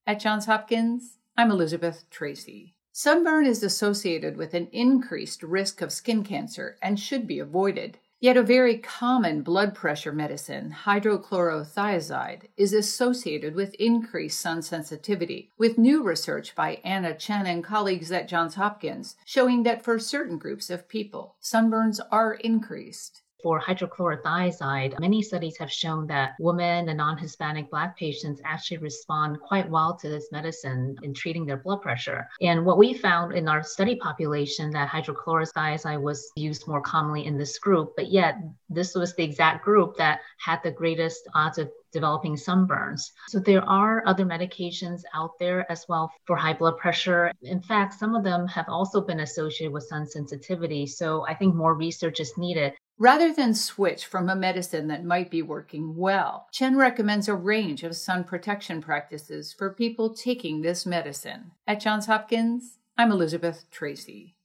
At Johns Hopkins, I'm Elizabeth Tracy. Sunburn is associated with an increased risk of skin cancer and should be avoided. Yet a very common blood pressure medicine, hydrochlorothiazide, is associated with increased sun sensitivity, with new research by Anna Chen and colleagues at Johns Hopkins showing that for certain groups of people, sunburns are increased. For hydrochlorothiazide, many studies have shown that women and non-Hispanic Black patients actually respond quite well to this medicine in treating their blood pressure. And what we found in our study population that hydrochlorothiazide was used more commonly in this group, but yet this was the exact group that had the greatest odds of developing sunburns. So there are other medications out there as well for high blood pressure. In fact, some of them have also been associated with sun sensitivity. So I think more research is needed. Rather than switch from a medicine that might be working well, Chen recommends a range of sun protection practices for people taking this medicine. At Johns Hopkins, I'm Elizabeth Tracy.